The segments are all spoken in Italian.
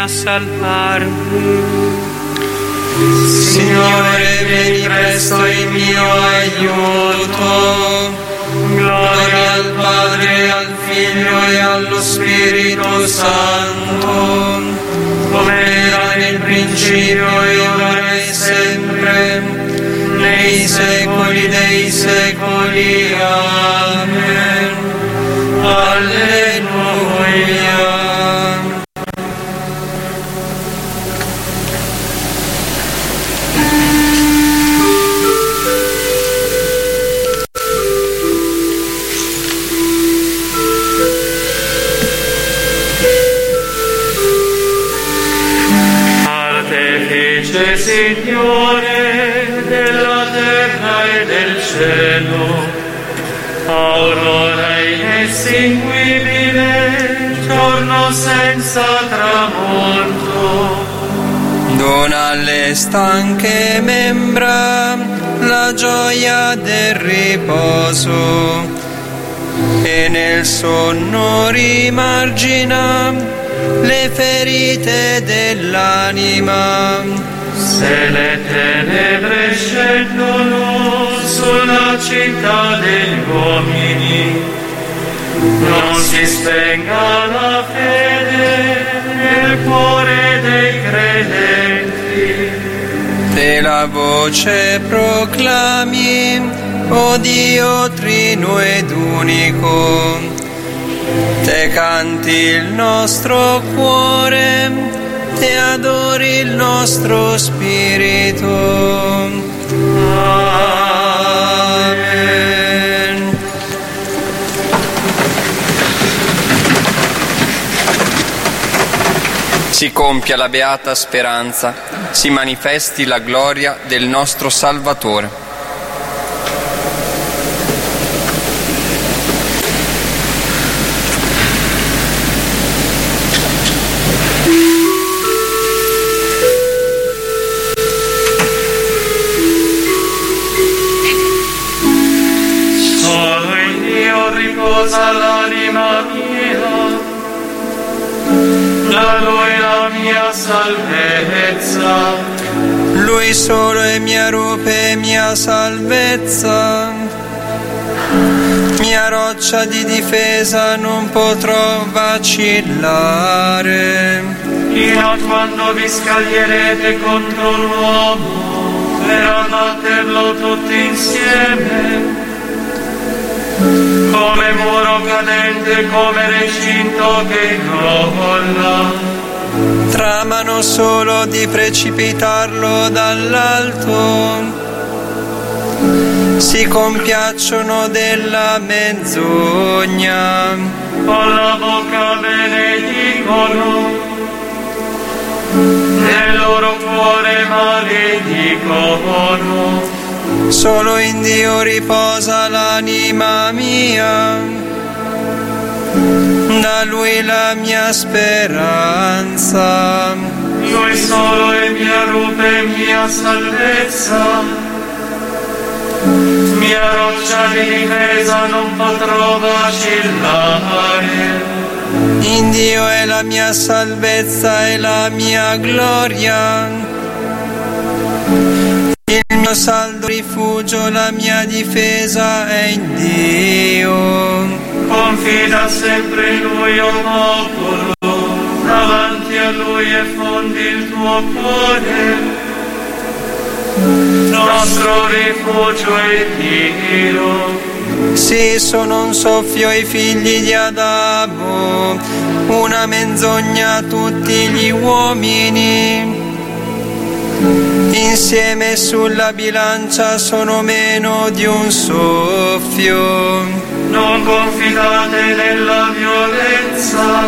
a salvarmi. Signore, vieni presto in mio aiuto. Gloria al Padre, al Figlio e allo Spirito Santo, come era nel principio e ora e sempre, nei secoli dei secoli. Amen. Alleluia. Signore della terra e del cielo, aurora inestinguibile, giorno senza tramonto. Dona alle stanche membra la gioia del riposo e nel sonno rimargina le ferite dell'anima. Se le tenebre scendono sulla città degli uomini, non si spenga la fede nel cuore dei credenti. Te la voce proclami, o Dio trino ed unico, te canti il nostro cuore, te adori il nostro spirito. Amen. Si compia la beata speranza, si manifesti la gloria del nostro Salvatore. L'anima mia, da Lui la mia salvezza. Lui solo è mia rupe e mia salvezza, mia roccia di difesa, non potrò vacillare. Fino a quando vi scaglierete contro l'uomo per abbatterlo tutti insieme, come muro cadente, come recinto che crolla. Tramano solo di precipitarlo dall'alto, si compiacciono della menzogna. Con la bocca benedicono, nel loro cuore maledicono. Solo in Dio riposa l'anima mia, da Lui la mia speranza. Lui solo è mia rupe e mia salvezza, mia roccia di difesa, non potrò vacillare. In Dio è la mia salvezza e la mia gloria, il mio saldo rifugio, la mia difesa è in Dio. Confida sempre in Lui, o popolo, davanti a Lui effondi il tuo cuore. Nostro rifugio è Dio. Sì, sono un soffio ai figli di Adamo, una menzogna a tutti gli uomini. Insieme sulla bilancia sono meno di un soffio. Non confidate nella violenza,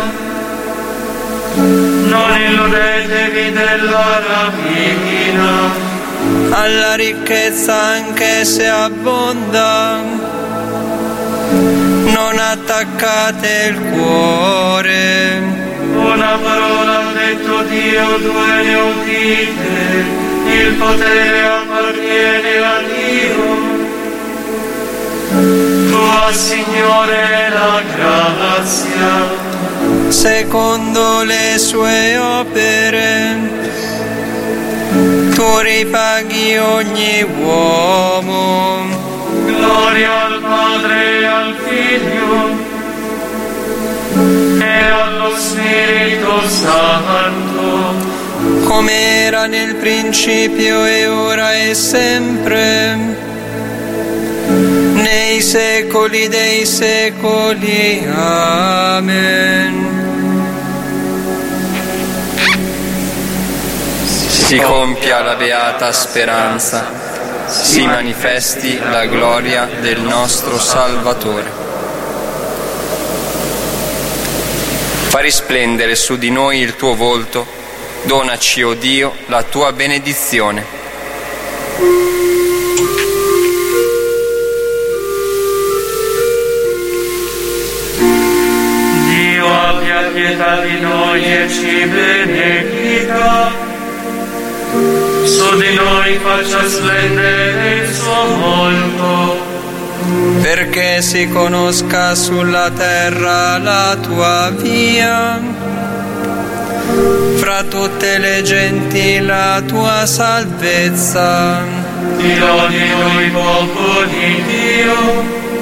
non illudetevi della rapina. Alla ricchezza anche se abbonda, non attaccate il cuore. Una parola ha detto Dio, due ne udite. Il potere appartiene a Dio. Tua Signore la grazia. secondo le sue opere, tu ripaghi ogni uomo. Gloria al Padre e al Figlio e allo Spirito Santo, come era nel principio e ora e sempre, nei secoli dei secoli. Amen. Si compia la beata speranza, si manifesti la gloria del nostro Salvatore. Fa risplendere su di noi il tuo volto, donaci, o Dio, la tua benedizione. Dio abbia pietà di noi e ci benedica. Su di noi faccia splendere il suo volto, perché si conosca sulla terra la tua via, fra tutte le genti la tua salvezza. Ti lodino i popoli, Dio,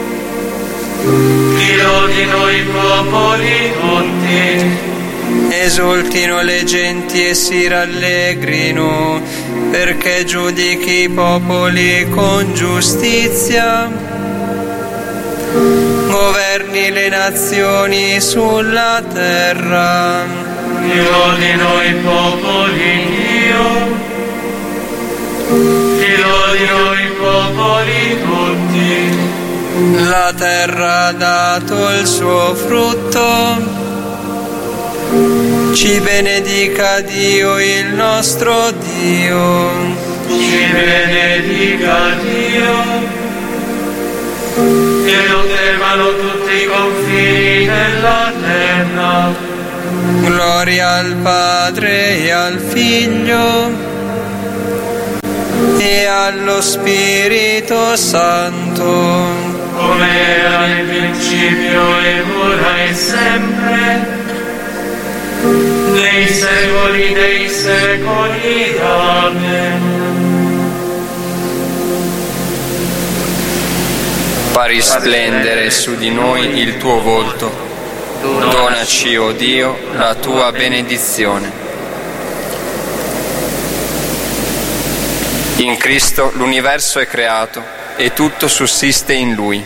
ti lodino i popoli tutti. Esultino le genti e si rallegrino, perché giudichi i popoli con giustizia, governi le nazioni sulla terra. Ti lodino i popoli, Dio, ti lodino i popoli tutti. La terra ha dato il suo frutto, ci benedica Dio il nostro Dio. Ci benedica Dio, che lo temano tutti i confini della terra. Gloria al Padre e al Figlio e allo Spirito Santo, come era nel principio e ora e sempre, nei secoli dei secoli. Amen. Fa risplendere su di noi il tuo volto, donaci, o Dio, la tua benedizione. In Cristo l'universo è creato e tutto sussiste in Lui.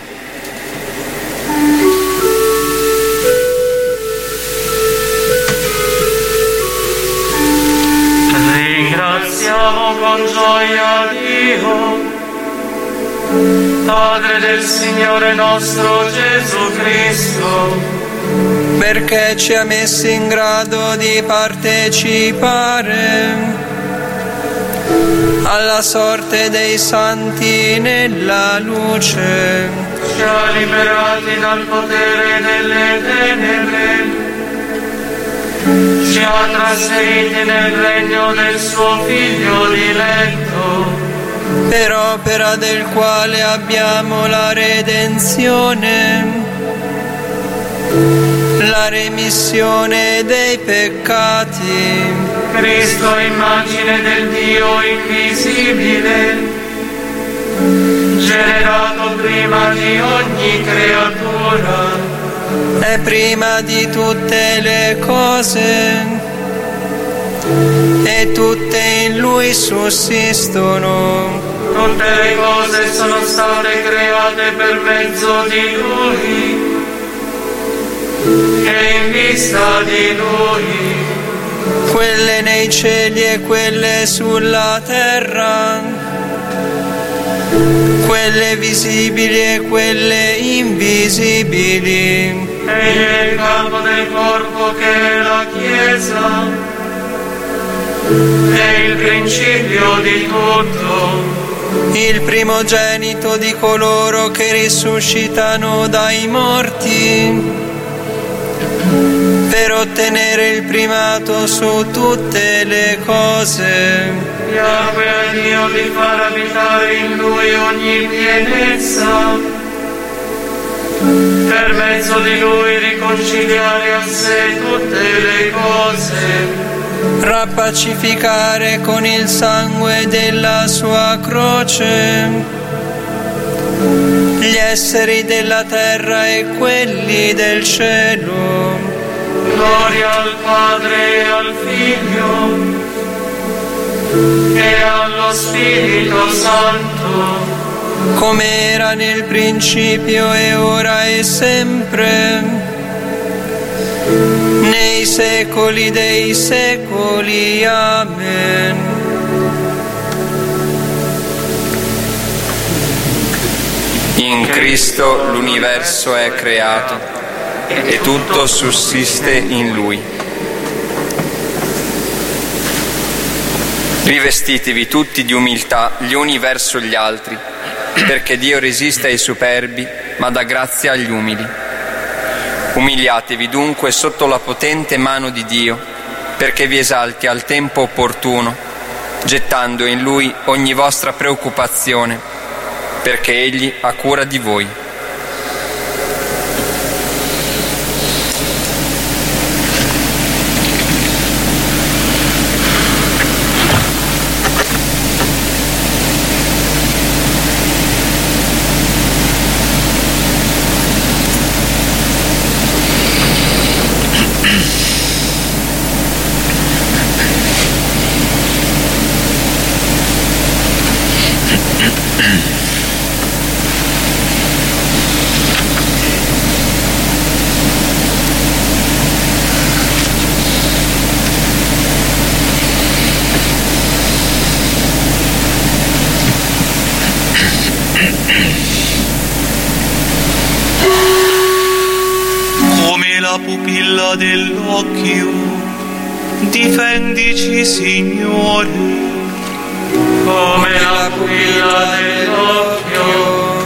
Ringraziamo con gioia Dio, Padre del Signore nostro Gesù Cristo, perché ci ha messi in grado di partecipare alla sorte dei santi nella luce. ci ha liberati dal potere delle tenebre, ci ha trasferiti nel regno del suo Figlio diletto, per opera del quale abbiamo la redenzione, la remissione dei peccati. Cristo, immagine del Dio invisibile, generato prima di ogni creatura, è prima di tutte le cose e tutte in Lui sussistono. Tutte le cose sono state create per mezzo di Lui e in vista di Lui. Quelle nei cieli e quelle sulla terra, quelle visibili e quelle invisibili. Egli è il capo del corpo che è la Chiesa, è il principio di tutto, il primogenito di coloro che risuscitano dai morti, per ottenere il primato su tutte le cose. Piacque a Dio di far abitare in Lui ogni pienezza, per mezzo di Lui riconciliare a sé tutte le cose, rappacificare con il sangue della sua croce gli esseri della terra e quelli del cielo. Gloria al Padre e al Figlio e allo Spirito Santo, come era nel principio e ora e sempre, nei secoli dei secoli. Amen. In Cristo l'universo è creato e tutto sussiste in Lui. Rivestitevi tutti di umiltà gli uni verso gli altri, perché Dio resiste ai superbi, ma dà grazia agli umili. Umiliatevi dunque sotto la potente mano di Dio, perché vi esalti al tempo opportuno, gettando in Lui ogni vostra preoccupazione, perché Egli ha cura di voi. la pupilla dell'occhio, difendici, Signore. Come la pupilla dell'occhio,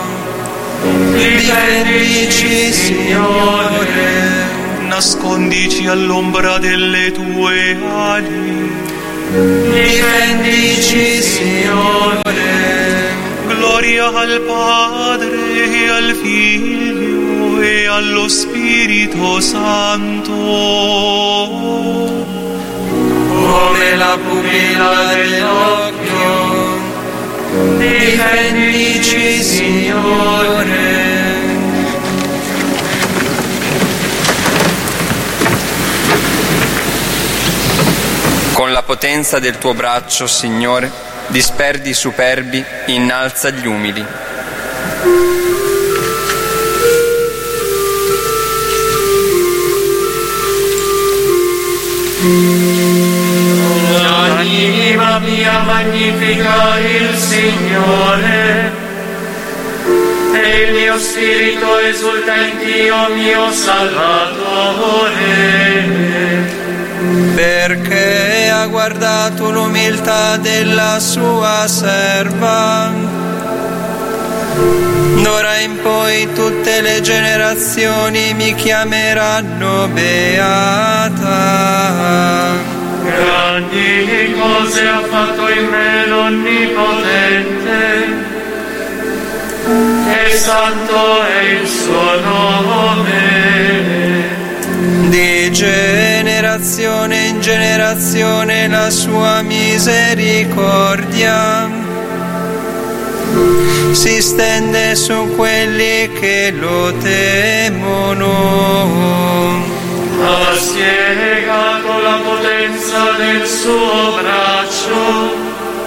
difendici, Signore. Nascondici all'ombra delle tue ali, difendici, Signore. Gloria al Padre e al Figlio e allo Spirito Santo, come la pupilla dell'occhio, difendici, Signore. Con la potenza del tuo braccio, Signore, disperdi i superbi, innalza gli umili. L'anima mia magnifica il Signore, e il mio spirito esulta in Dio mio Salvatore, perché ha guardato l'umiltà della sua serva. D'ora in poi tutte le generazioni mi chiameranno beata. Grandi cose ha fatto in me l'Onnipotente, e santo è il suo nome. Di generazione in generazione la sua misericordia si stende su quelli che lo temono. Ha spiegato la potenza del suo braccio,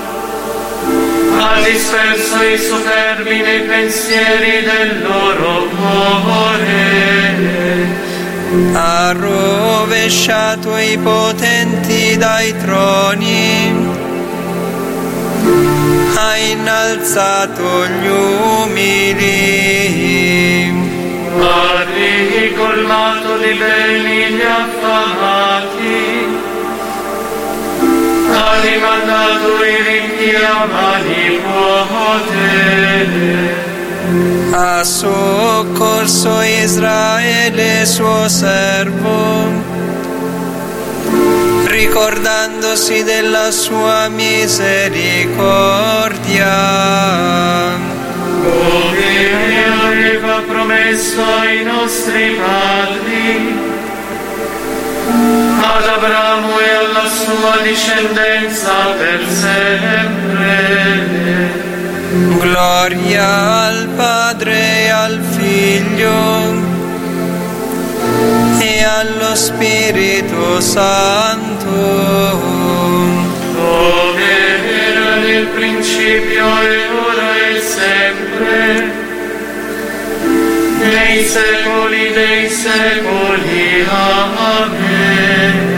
ha disperso i superbi nei pensieri del loro cuore. Ha rovesciato i potenti dai troni, ha innalzato gli umili, Ha ricolmato di beni gli affamati, ha rimandato i ricchi a mani vuote. ha soccorso Israele suo servo, ricordandosi della sua misericordia. Come aveva ha promesso ai nostri padri, ad Abramo e alla sua discendenza per sempre. Gloria al Padre e al Figlio e allo Spirito Santo, come era nel principio e ora e sempre, nei secoli dei secoli. Amen.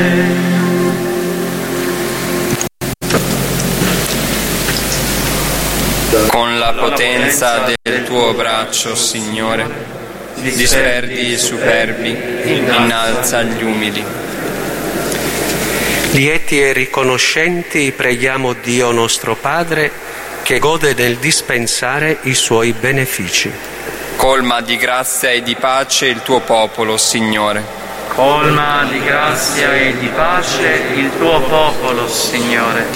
Con la potenza del tuo braccio, Signore, disperdi i superbi, innalza gli umili. Lieti e riconoscenti preghiamo Dio nostro Padre, che gode nel dispensare i suoi benefici. Colma di grazia e di pace il tuo popolo, Signore. Colma di grazia e di pace il tuo popolo, Signore.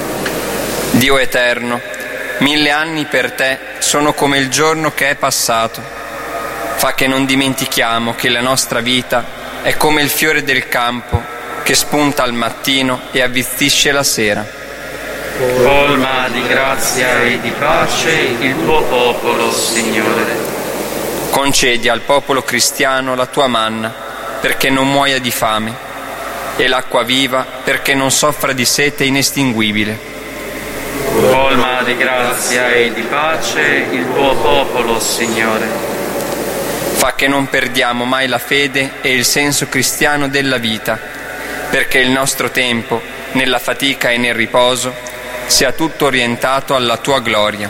Dio eterno, 1000 anni per te sono come il giorno che è passato. Fa che non dimentichiamo che la nostra vita è come il fiore del campo che spunta al mattino e avvistisce la sera. Colma di grazia e di pace il tuo popolo, Signore. Concedi al popolo cristiano la tua manna, perché non muoia di fame, e l'acqua viva, perché non soffra di sete inestinguibile. Colma di grazia e di pace il tuo popolo, Signore. Fa che non perdiamo mai la fede e il senso cristiano della vita, perché il nostro tempo, nella fatica e nel riposo, sia tutto orientato alla tua gloria.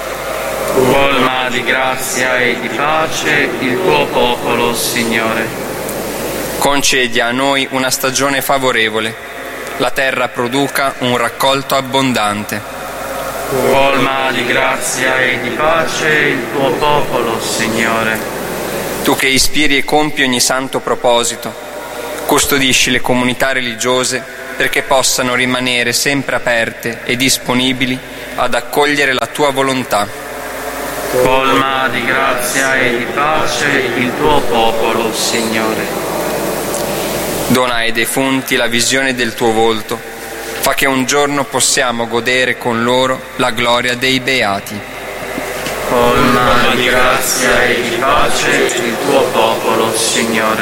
Colma di grazia e di pace il tuo popolo, Signore. Concedi a noi una stagione favorevole, la terra produca un raccolto abbondante. Colma di grazia e di pace il tuo popolo, Signore. Tu che ispiri e compi ogni santo proposito, custodisci le comunità religiose perché possano rimanere sempre aperte e disponibili ad accogliere la tua volontà. Colma di grazia e di pace il tuo popolo, Signore. Dona ai defunti la visione del tuo volto, fa che un giorno possiamo godere con loro la gloria dei beati. Colma di grazia e di pace il tuo popolo, Signore.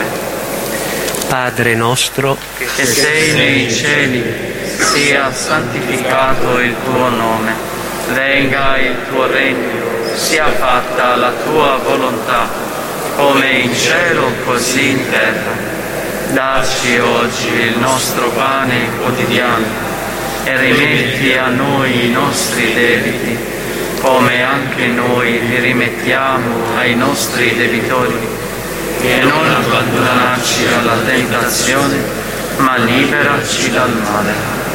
Padre nostro, che sei nei cieli, sia santificato il tuo nome, venga il tuo regno, sia fatta la tua volontà, come in cielo così in terra. Dacci oggi il nostro pane quotidiano e rimetti a noi i nostri debiti, come anche noi li rimettiamo ai nostri debitori, e non abbandonarci alla tentazione, ma liberaci dal male.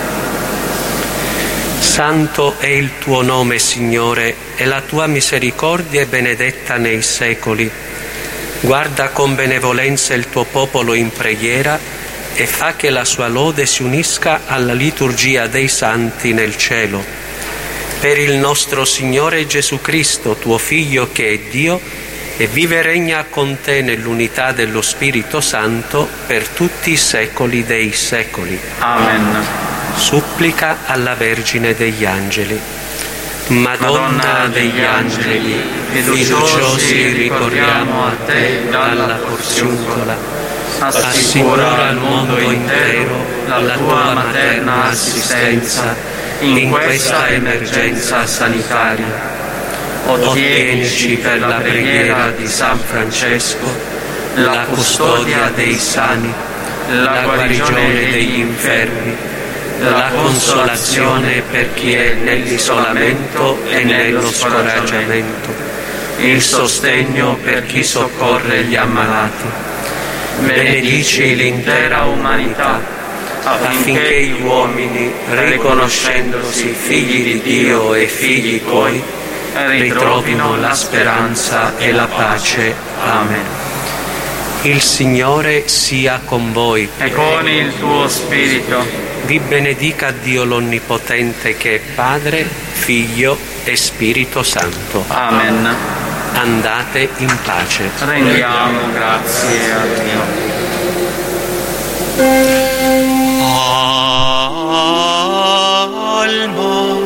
Santo è il tuo nome, Signore, e la tua misericordia è benedetta nei secoli. Guarda con benevolenza il tuo popolo in preghiera e fa che la sua lode si unisca alla liturgia dei santi nel cielo. Per il nostro Signore Gesù Cristo, tuo Figlio che è Dio, e vive e regna con te nell'unità dello Spirito Santo per tutti i secoli dei secoli. Amen. Supplica alla Vergine degli Angeli. Madonna degli Angeli, fiduciosi ricorriamo a te dalla porziuncola. Assicura al mondo intero la tua materna assistenza in questa emergenza sanitaria. Ottienici per la preghiera di San Francesco la custodia dei sani, la guarigione degli infermi, la consolazione per chi è nell'isolamento e nello scoraggiamento, il sostegno per chi soccorre gli ammalati. Benedici l'intera umanità, affinché gli uomini, riconoscendosi figli di Dio e figli tuoi, ritrovino la speranza e la pace. Amen. Il Signore sia con voi. E con il tuo spirito. Vi benedica Dio l'Onnipotente, che è Padre, Figlio e Spirito Santo. Amen. Andate in pace. Rendiamo grazie a Dio. Alma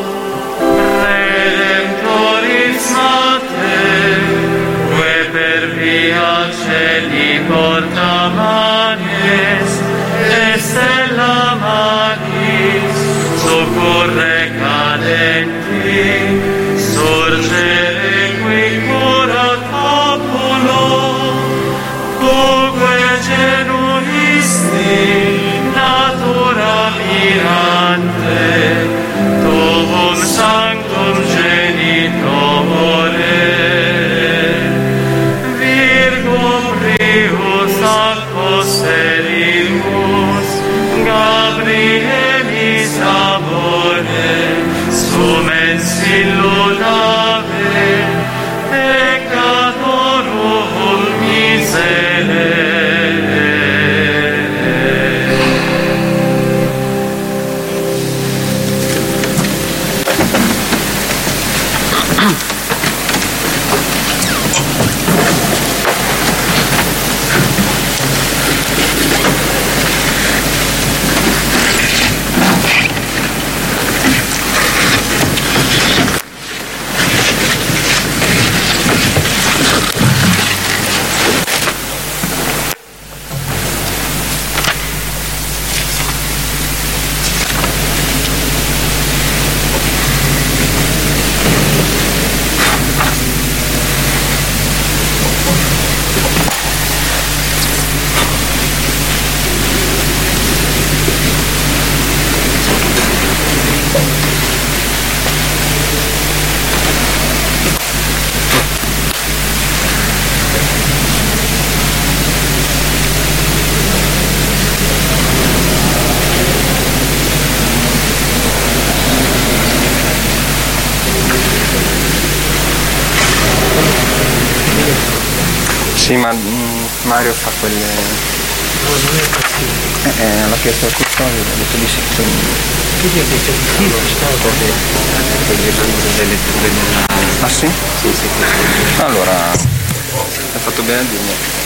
Redemptoris Mater, ue per via celi porta manes, e stella magis, socorre cadenti, sorgere qui cura populo, coque genuisti, natura mirante, tuum sanctum genitore, Virgo prius ac posteribus, Gabrielis amore, sumens illudave, peccatorum miserere. Sì, ma Mario fa quelle... No, non è cattivo. l'ha chiesto al custode, ha detto di sì. Chi gli ha detto di sì? Poi rimangono le letture nella... Ah sì? Sì. Allora, hai fatto bene a dirmi.